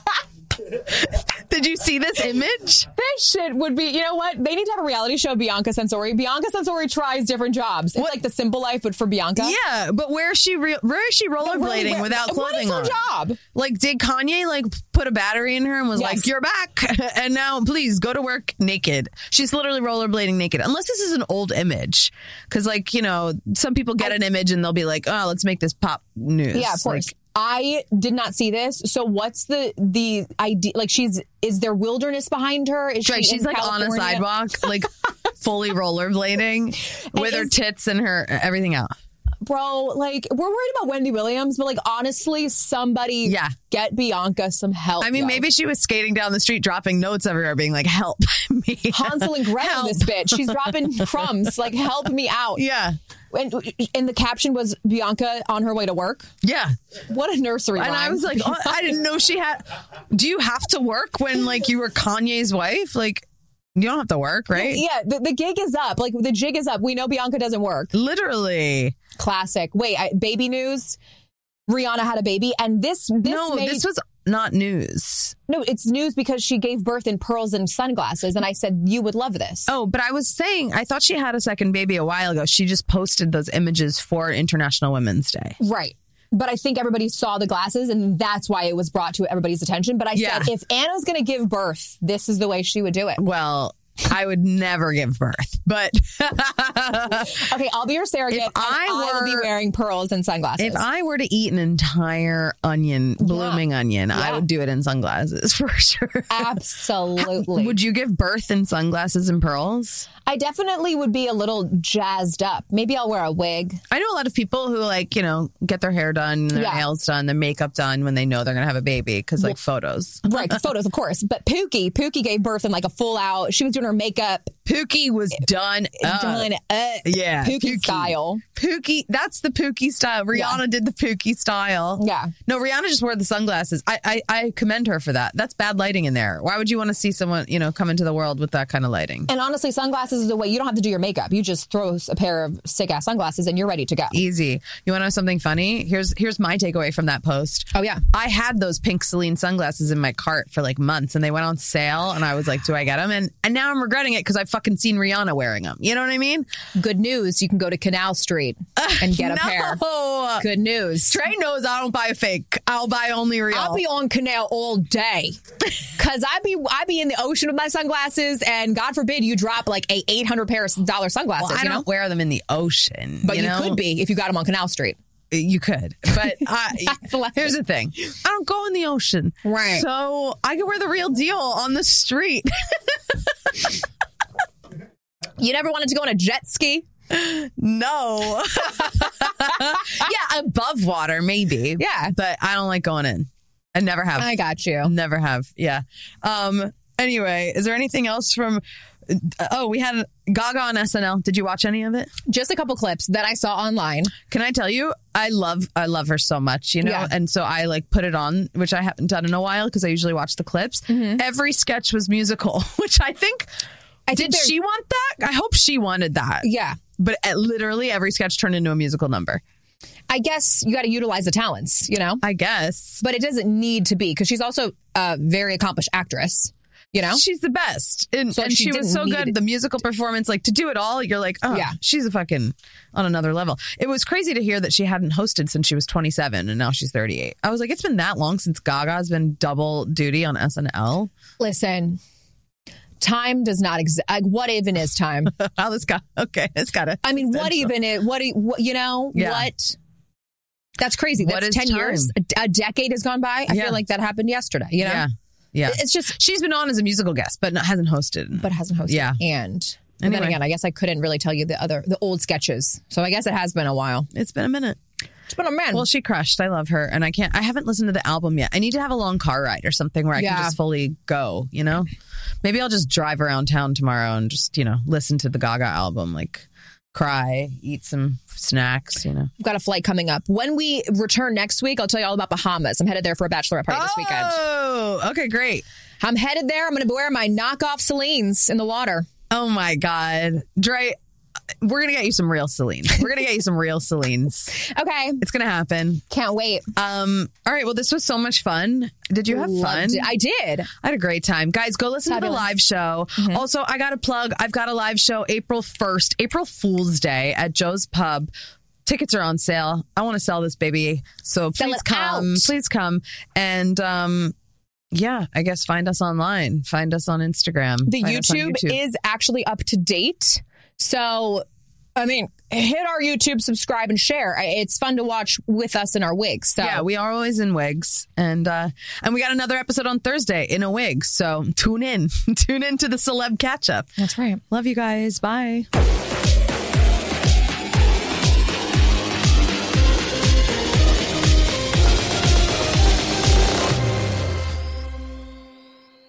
Did you see this image? This shit would be, you know what? They need to have a reality show of Bianca Sensori. Bianca Sensori tries different jobs. It's like the Simple Life, but for Bianca. Yeah, but where is she? Re- where is she rollerblading Where- without clothing What is her on? job? Like, did Kanye like put a battery in her and was Yes. like, "You're back," and now please go to work naked? She's literally rollerblading naked. Unless this is an old image, because like you know, some people get an image and they'll be like, "Oh, let's make this pop news." Yeah, of course. Like, I did not see this. So what's the the idea? Like, she's is there wilderness behind her? Is right, she she's in like on a California? sidewalk, like fully rollerblading with her is- tits and her everything out. Bro, like, we're worried about Wendy Williams, but like, honestly, somebody Yeah. get Bianca some help. I mean, yo. maybe she was skating down the street, dropping notes everywhere, being like, "Help me, Hansel and Gretel, Help. this bitch. She's dropping crumbs. Like, help me out. Yeah, And, and the caption was Bianca on her way to work. yeah. What a nursery And rhyme. I was like, oh, I didn't know she had. Do you have to work when like you were Kanye's wife? Like, you don't have to work, right? yeah, the, the gig is up. Like, the jig is up. We know Bianca doesn't work. Literally. Classic. Wait, I, baby news. Rihanna had a baby, and this this no, made, this was not news. no, it's news because she gave birth in pearls and sunglasses, and I said you would love this. Oh, but I was saying, I thought she had a second baby a while ago. She just posted those images for International Women's Day. Right. But I think everybody saw the glasses, and that's why it was brought to everybody's attention. But I Yeah. said, if Anna's going to give birth, this is the way she would do it. Well, I would never give birth, but Okay, I'll be your surrogate. If and I I will be were- wearing pearls and sunglasses. if I were to eat an entire onion, blooming onion, I Yeah. would do it in sunglasses for sure. Absolutely. Would you give birth in sunglasses and pearls? I definitely would be a little jazzed up. Maybe I'll wear a wig. I know a lot of people who like, you know, get their hair done, their Yeah. nails done, their makeup done when they know they're going to have a baby because like photos. Right, photos, of course. But Pookie, Pookie gave birth in like a full out. She was doing her makeup Pookie was done up. done up. Yeah. Pookie, style. Pookie, that's the Pookie style. Rihanna Yeah. did the Pookie style. Yeah. No, Rihanna just wore the sunglasses. I, I I commend her for that. That's bad lighting in there. Why would you want to see someone, you know, come into the world with that kind of lighting? And honestly, sunglasses is the way you don't have to do your makeup. You just throw a pair of sick ass sunglasses and you're ready to go. Easy. You want to know something funny? Here's here's my takeaway from that post. Oh, yeah. I had those pink Celine sunglasses in my cart for like months, and they went on sale, and I was like, "Do I get them?" And and now I'm regretting it because I've fucking seen Rihanna wearing them. You know what I mean? Good news. You can go to Canal Street and get a pair. No. Good news. Trey knows I don't buy fake. I'll buy only real. I'll be on Canal all day because I be I be in the ocean with my sunglasses, and God forbid you drop like a eight hundred pair of dollar sunglasses. Well, I you know, don't wear them in the ocean, but you, know? could be if you got them on Canal Street. You could, but I, That's the lesson. here's the thing: I don't go in the ocean, Right. So I can wear the real deal on the street. You never wanted to go on a jet ski? No. Yeah, above water, maybe. Yeah. But I don't like going in. I never have. I got you. Never have. Yeah. Um. Anyway, is there anything else from oh, we had Gaga on S N L. Did you watch any of it? Just a couple clips that I saw online. Can I tell you, I love I love her so much, you know? Yeah. And so I like put it on, which I haven't done in a while because I usually watch the clips. Mm-hmm. Every sketch was musical, which I think, I did think they're- she want that? I hope she wanted that. Yeah. But uh, literally every sketch turned into a musical number. I guess you got to utilize the talents, you know? I guess. But it doesn't need to be because she's also a very accomplished actress, you know? She's the best. And, So and she she, was didn't so need good. it. The musical performance, like to do it all, you're like, oh, Yeah. she's a fucking on another level. It was crazy to hear that she hadn't hosted since she was twenty-seven and now she's thirty-eight. I was like, it's been that long since Gaga's been double duty on S N L. Listen, time does not exist. Like, what even is time? Oh, this got, okay, it's got it. I mean, what even is, what, do- what you know, Yeah. what? That's crazy. What That's is ten time? years. A, a decade has gone by. I Yeah. feel like that happened yesterday, you know? Yeah. Yeah. It's just, She's been on as a musical guest, but not, hasn't hosted. but hasn't hosted. Yeah. And, and then Anyway. again, I guess I couldn't really tell you the other, the old sketches. So I guess it has been a while. It's been a minute. It's been a man. Well, she crushed. I love her. And I can't, I haven't listened to the album yet. I need to have a long car ride or something where I Yeah. can just fully go, you know? Maybe I'll just drive around town tomorrow and just, you know, listen to the Gaga album, like cry, eat some snacks, you know? I've got a flight coming up. When we return next week, I'll tell you all about Bahamas. I'm headed there for a bachelorette party this weekend. Oh, okay, great. I'm headed there. I'm going to be wearing my knockoff Celine's in the water. Oh my God. Dre, we're going to get you some real Celine. We're going to get you some real Celines. Okay. It's going to happen. Can't wait. Um, all right. Well, this was so much fun. Did you have fun? Loved it. I did. I had a great time. Guys, go listen Fabulous. to the live show. Mm-hmm. Also, I got a plug. I've got a live show April first, April Fool's Day at Joe's Pub. Tickets are on sale. I want to sell this baby. So Sell please it come. out. Please come. And um, yeah, I guess find us online. Find us on Instagram. The Find us on YouTube, is actually up to date. So, I mean, hit our YouTube, subscribe, and share. I- It's fun to watch with us in our wigs. So, Yeah, we are always in wigs. And uh, and we got another episode on Thursday in a wig. So tune in. Tune in to the celeb catch up. that's right. Love you guys. Bye.